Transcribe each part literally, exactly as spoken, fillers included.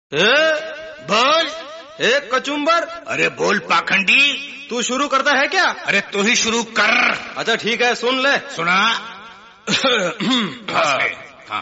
ए, बोल। एक कचुम्बर। अरे बोल पाखंडी। तू शुरू करता है क्या? अरे तू ही शुरू कर। अच्छा ठीक है, सुन ले। सुना। हाँ। हाँ।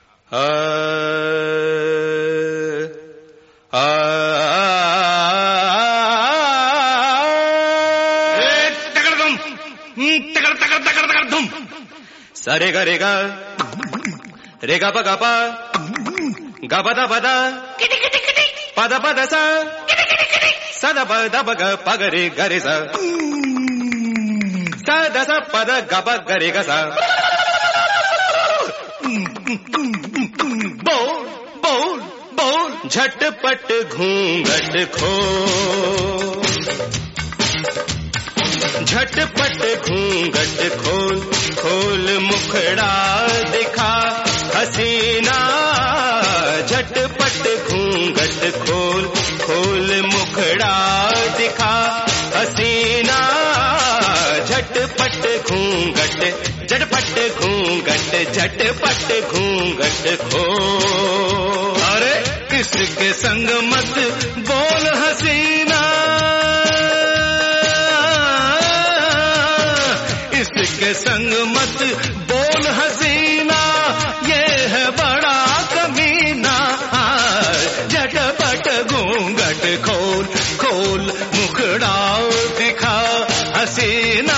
तगड़ तुम, तगड़ तगड़ तगड़ तगड़ तुम। सारे गा रेगा रेगा पगा पा गा बदा बदा पदा पदा सा सदा पदा बगा पगरे गरे सा सदा सा पदा गबा गरेगा सा। बोल बोल बोल। झटपट घूंघट खो, झटपट घूंघट खोल, खोल मुखड़ा दिखा हसीना। झटपट घूंघट खोल, खोल मुखड़ा दिखा हसीना। झटपट घूंघट, झटपट घूंघट, झटपट घूंघट खोल। अरे किसके संग मत बोल हसीना, इसके संग मत बोल हसीना, ये है बड़ा कमीना। झटपट घूंघट खोल, खोल मुखड़ा दिखा हसीना।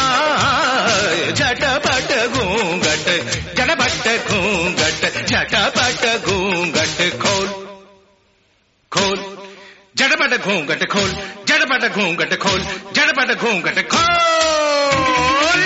झटपट घूंघट, झटपट घूंघट, झटपट घूंघट खोल, खोल। झटपट घूंघट खोल, झटपट घूंघट खोल, झटपट घूंघट खोल।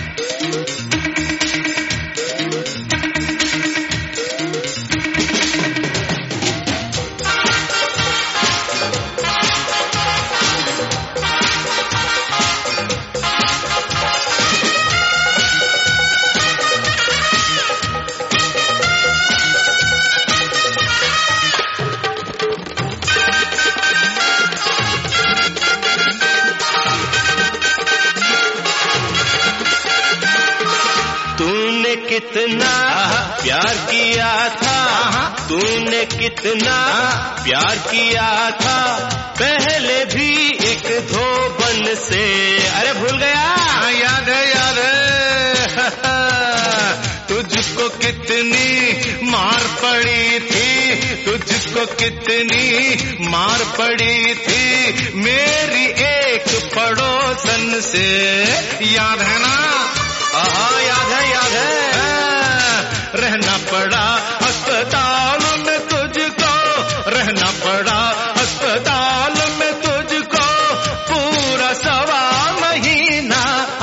कितना प्यार किया था, तूने कितना प्यार किया था, पहले भी एक धोबन से। अरे भूल गया? याद है याद है। तुझको कितनी मार पड़ी थी, तुझको कितनी मार पड़ी थी मेरी एक पड़ोसन से। याद है ना? हाँ याद है याद है। रहना पड़ा अस्पताल में तुझको, रहना पड़ा अस्पताल में तुझको पूरा सवा महीना।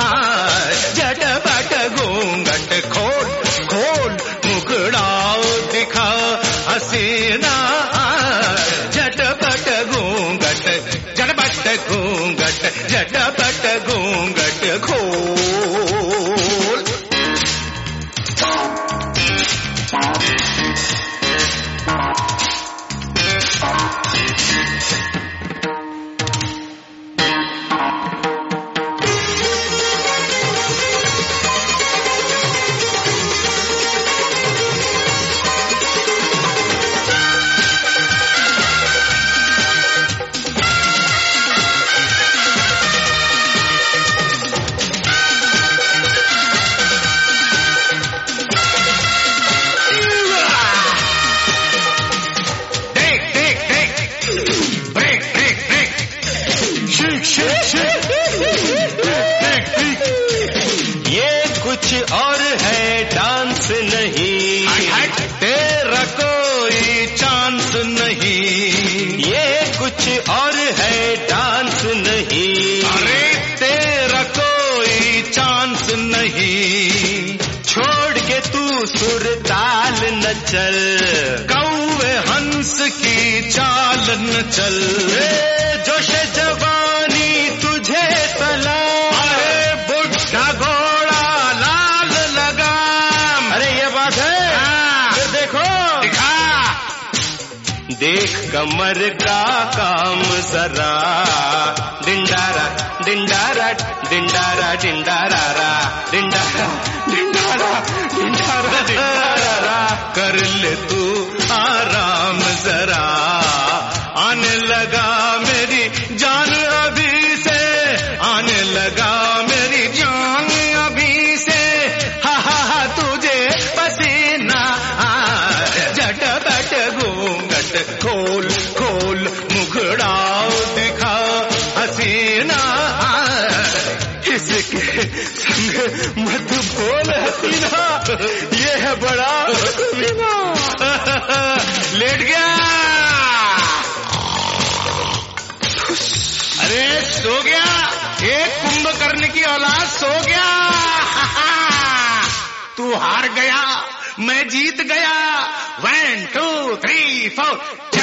झटपट घूंघट खोल, खोल मुखड़ा दिखा हसीना। झटपट घूंघट, झटपट घूंघट, झटपट घूंघट खोल। ये कुछ और है डांस नहीं, तेरा कोई चांस नहीं। ये कुछ और है डांस नहीं, अरे तेरा कोई चांस नहीं। छोड़ के तू सुरताल न चल, कौवे हंस की चाल न चल। जोश जवानी तुझे सलाम, अरे बुढ़ा घोड़ा लाल लगाम। अरे ये बात है। हाँ। फिर देखो दिखा, देख कमर का काम जरा। डिंडारा डिंडारा डिंडारा डिंडारा डिंडारा डिंडारा डिंडारा डिंडारा। कर ले तू आराम जरा। सो गया, एक कुंभकर्ण की औलाद सो गया। तू हार गया, मैं जीत गया। One two three four.